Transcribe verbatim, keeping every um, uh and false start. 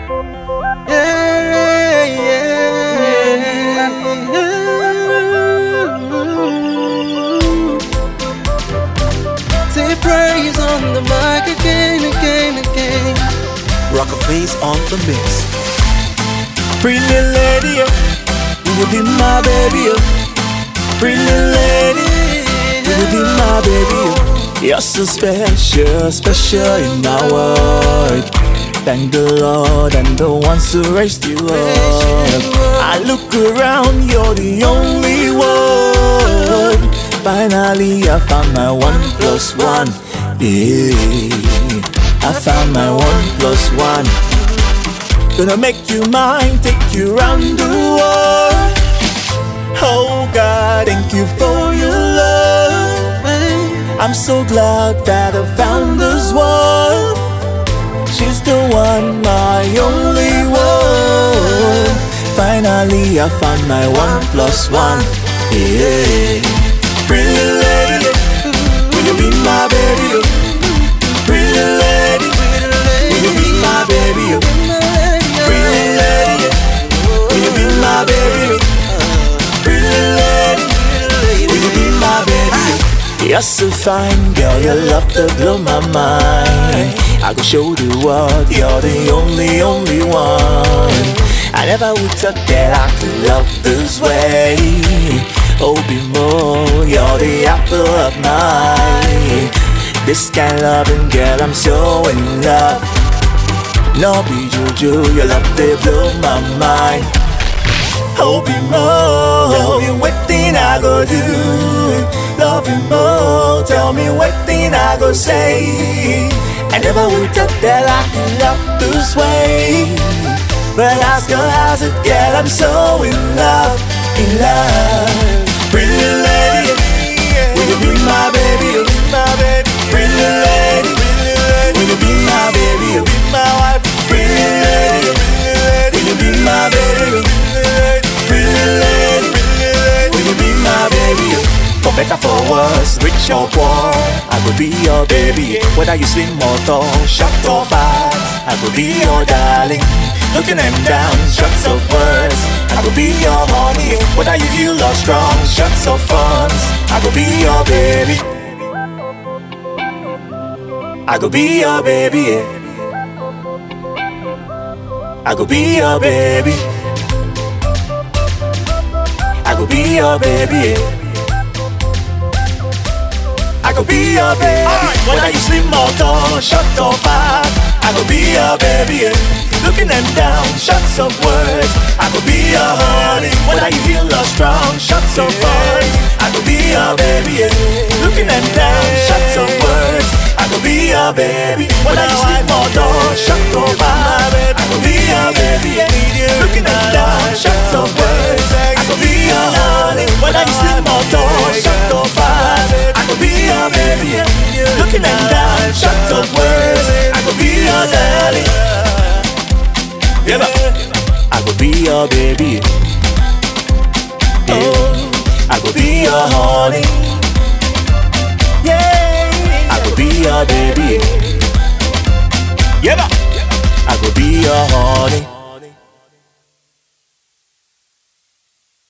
Yeah, yeah. Say praise on the mic again, again, again. Rock a face on the mix. Pretty little lady, will you be my baby? Pretty little lady, will you be my baby? You're so special, special in my world. Thank the Lord and the ones who raised you up. I look around, you're the only one. Finally I found my one plus one. Yeah, I found my one plus one. Gonna make you mine, take you round the world. Oh God, thank you for your love. I'm so glad that I found this one. She's the one, my only one. Finally I found my one plus one. Yeah. Pretty lady, will you be my baby? Pretty lady, will you be my baby? Pretty lady, will you be my baby? Pretty lady, will you be my baby? You're so fine, girl, your love to blow my mind. I go show the world you're the only, only one. I never would thought that I could love this way. Oh, be more, you're the apple of my eye. This kind of loving, girl, I'm so in love. No be juju, your love, they blow my mind. Oh, be more, tell me what thing I go do. Love you more, tell me what thing I go say. I never would thought that I could love this way. But ask her how's it, girl, I'm so in love, in love. Pretty lady, will you be my baby? Pretty lady, will you be my baby? My wife. Pretty lady, will you be my baby? Pretty lady, will you be my baby? For better, for worse, rich or poor, I will be your baby. Whether you slim or tall, short or fat, I will be your darling. Looking them down, shots of words, I will be your honey. Whether you feel or strong, shots of funds, I will be your baby. I could be your baby, yeah. I could be your baby. I could be your baby, yeah. I could be your baby. Right. Whether you slim or tall, short or fat, I could be your baby, yeah. Looking them down, shots of words, I could be your honey. Whether you feel or strong, shots of fun, I could be your baby, yeah. Looking them down, shots of words, I could be your baby. Whether you sleep or door, shut or fire, I could be your baby, yeah. Looking them down, shots of words, I could be your honey. Whether you sleep or door, shut or fire, I could be your baby, yeah. Looking them down, shots of words, I could be your darling. Yeah, I could be your baby. Yeah, I could be your honey. Yeah, I could be your baby. Yeah, I could be your honey.